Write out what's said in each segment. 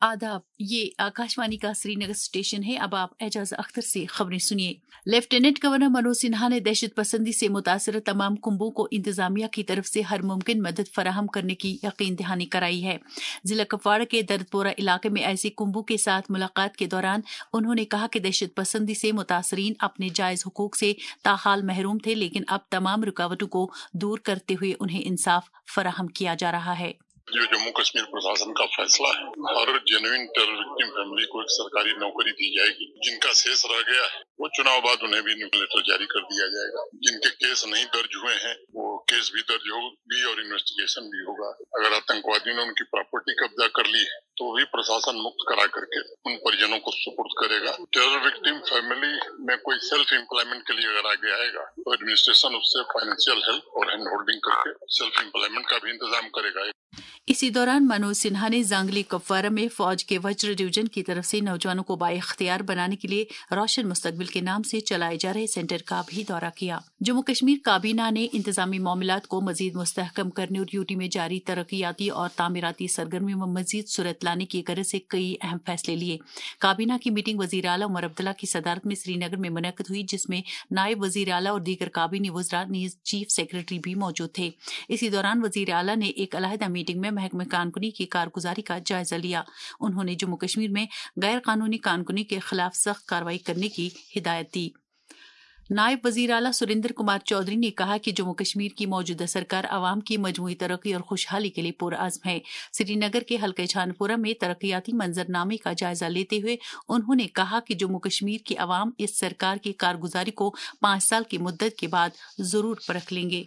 आदाब, ये आकाशवाणी का श्रीनगर स्टेशन है। अब आप एजाज अख्तर से खबरें सुनिए। लेफ्टिनेंट गवर्नर मनोज सिन्हा ने दहशत पसंदी से मुतासर तमाम कुंभों को इंतजामिया की तरफ से हर मुमकिन मदद फराहम करने की यकीन दहानी कराई है। जिला कुपवाड़ा के दर्दपोरा इलाके में ऐसे कुंभों के साथ मुलाकात के दौरान उन्होंने कहा कि दहशत पसंदी से मुतासरीन अपने जायज हुकूक से ताहाल महरूम थे, लेकिन अब तमाम रुकावटों को दूर करते हुए उन्हें इंसाफ फराहम किया जा रहा है। जो जम्मू कश्मीर प्रशासन का फैसला है, हर जेन्युइन टेरर विक्टिम फैमिली को एक सरकारी नौकरी दी जाएगी। जिनका शेष रह गया है वो चुनाव बाद उन्हें भी लेटर जारी कर दिया जाएगा। जिनके केस नहीं दर्ज हुए हैं वो केस भी दर्ज होगी और इन्वेस्टिगेशन भी होगा। अगर आतंकवादियों ने उनकी प्रॉपर्टी कब्जा कर ली है तो भी प्रशासन मुक्त करा करके उन परिजनों को सुपुर्द करेगा। टेरर विक्टिम फैमिली में कोई सेल्फ एम्प्लॉयमेंट के लिए अगर आगे आएगा तो एडमिनिस्ट्रेशन उससे फाइनेंशियल हेल्प और हैंड होल्डिंग करके सेल्फ एम्प्लॉयमेंट का भी इंतजाम करेगा। इसी दौरान मनोज सिन्हा ने जांगली कुपवारा में फौज के वज्र डिवीजन की तरफ से नौजवानों को बाइख्तियार बनाने के लिए रोशन मुस्तकबिल के नाम से चलाए जा रहे सेंटर का भी दौरा किया। जम्मू कश्मीर काबीना ने इंतजामी मामलात को मजीद मुस्तहकम करने और यूटी में जारी तरक्याती और तामीराती सरगर्मियों में मजीद सूरत लाने की गरज से कई अहम फैसले लिए। काबीना की मीटिंग वजीर आला उमर अब्दुल्ला की सदारत में श्रीनगर में मुनक्किद हुई, जिसमें नायब वजीर आला और दीगर काबीनी वज़रा नीज चीफ सेक्रेटरी भी मौजूद थे। इसी दौरान वजीर आला ने एक अलहदा मीटिंग में महकमे कानूनी की कारगुजारी का जायजा लिया। उन्होंने जम्मू कश्मीर में गैर कानूनी कानूनी के खिलाफ सख्त कार्रवाई करने की हिदायत दी। नायब वजीर आला सुरेंद्र कुमार चौधरी ने कहा कि जम्मू कश्मीर की मौजूदा सरकार आवाम की मजमूई तरक्की और खुशहाली के लिए पुरअज़्म है। श्रीनगर के हल्के छानपुरा में तरक्याती मंजरनामे का जायजा लेते हुए उन्होंने कहा कि जम्मू कश्मीर की आवाम इस सरकार की कारगुजारी को 5 साल की मुद्दत के बाद जरूर परख लेंगे।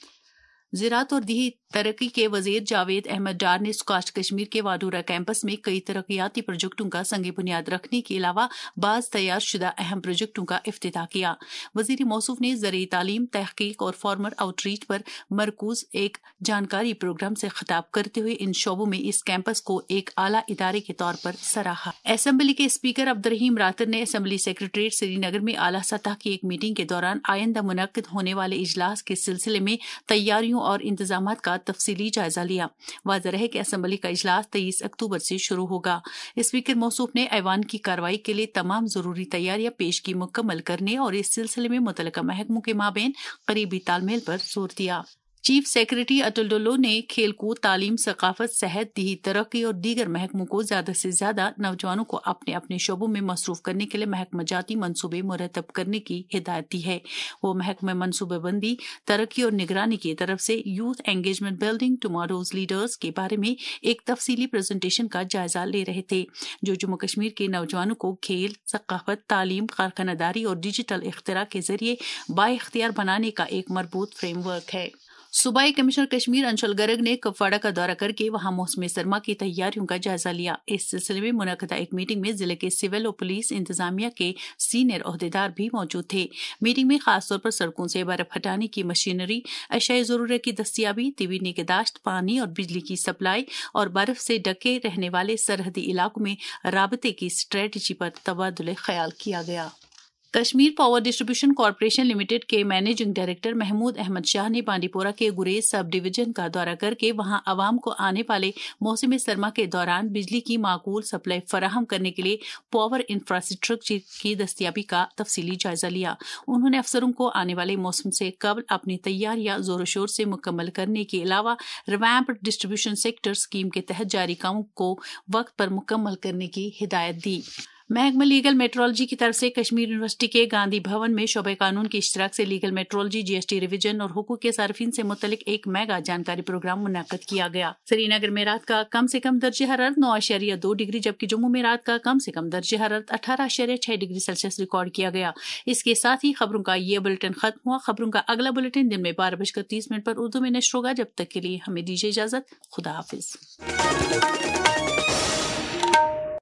ज़राअत और दीही तरक्की के वजीर जावेद अहमद डार ने स्कॉच कश्मीर के वाडूरा कैंपस में कई तरक्याती प्रोजेक्टों का संग बुनियाद रखने के अलावा बाज़ तैयार शुदा अहम प्रोजेक्टों का इफ्तिताह किया। वजीर मौसूफ ने ज़राई तालीम, तहकीक और फार्मर आउटरीच पर मरकूज एक जानकारी प्रोग्राम से खिताब करते हुए इन शोबों में इस कैंपस को एक आला इदारे के तौर पर सराहा। असेंबली के स्पीकर अब्दुर्रहीम रातर ने असेंबली सेक्रेटरीट श्रीनगर में आला सतह की एक मीटिंग के दौरान आइंदा मुनक्किद होने वाले इजलास के सिलसिले में तैयारियों और इंतजामात का तफसीली जायजा लिया। वाज़ेह है कि असेंबली का इजलास 23 अक्टूबर से शुरू होगा। स्पीकर मौसूफ ने ऐवान की कार्रवाई के लिए तमाम जरूरी तैयारियां पेशगी मुकम्मल करने और इस सिलसिले में मुतल्लिका महकमों के माबेन करीबी तालमेल पर जोर दिया। चीफ सेक्रेटरी अतुल डुल्लो ने खेलकूद, तालीम, सकाफत, सेहत, दीही तरक्की और दीगर महकमों को ज्यादा से ज्यादा नौजवानों को अपने अपने शोबों में मसरूफ करने के लिए महकमा जाती मनसूबे मुरतब करने की हिदायत दी है। वो महकमा मनसूबेबंदी, तरक्की और निगरानी की तरफ से youth engagement building tomorrow's leaders के बारे में एक तफसीली प्रेजेंटेशन का जायजा ले रहे थे, जो जम्मू कश्मीर के नौजवानों को खेल, सकाफत, तालीम, कारखानदारी और डिजिटल इख्तिरा के जरिए बाइख्तियार बनाने का एक मरबूत फ्रेमवर्क है। सूबाई कमिश्नर कश्मीर अंशुल गर्ग ने कुपवाड़ा का दौरा करके वहां मौसम सरमा की तैयारियों का जायजा लिया। इस सिलसिले में मुनक्किदा एक मीटिंग में जिले के सिविल और पुलिस इंतजामिया के सीनियर ओहदेदार भी मौजूद थे। मीटिंग में खासतौर पर सड़कों से बर्फ हटाने की मशीनरी, अशियाए ज़रूरत की दस्तियाबी, तिबी निगहदाश्त, पानी और बिजली की सप्लाई और बर्फ से ढके रहने वाले सरहदी इलाकों में राबते की स्ट्रेटजी पर तबादुल ख्याल किया गया। Kashmir power distribution corporation limited के मैनेजिंग डायरेक्टर महमूद अहमद शाह ने बांडीपोरा के गुरेज सब डिवीजन का दौरा करके वहां आवाम को आने वाले मौसम सरमा के दौरान बिजली की माकूल सप्लाई फराहम करने के लिए पावर इंफ्रास्ट्रक्चर की दस्तियाबी का तफसीली जायजा लिया। उन्होंने अफसरों को आने वाले मौसम से कबल अपनी तैयारियां जोर शोर से मुकम्मल करने के अलावा रिवैम्प्ड डिस्ट्रीब्यूशन सेक्टर स्कीम के तहत जारी कामों को वक्त पर मुकम्मल करने की हिदायत दी। महकमा लीगल मेट्रोलॉजी की तरफ से कश्मीर यूनिवर्सिटी के गांधी भवन में शोबे कानून के इश्तराक से लीगल मेट्रोलॉजी, जीएसटी रिवीजन और हुकूक के सार्फिन से मुतल्लिक एक मेगा जानकारी प्रोग्राम मुनक्किद किया गया। श्रीनगर में रात का कम से कम दर्जे हरारत 9.2 डिग्री जबकि जम्मू में रात का कम से कम दर्जे हरारत 18.6 डिग्री सेल्सियस रिकॉर्ड किया गया। इसके साथ ही खबरों का ये बुलेटिन खत्म हुआ। खबरों का अगला बुलेटिन दिन में 12:30 पर उर्दू में नश्र होगा। जब तक के लिए हमें दीजिए इजाजत। खुदा हाफिज।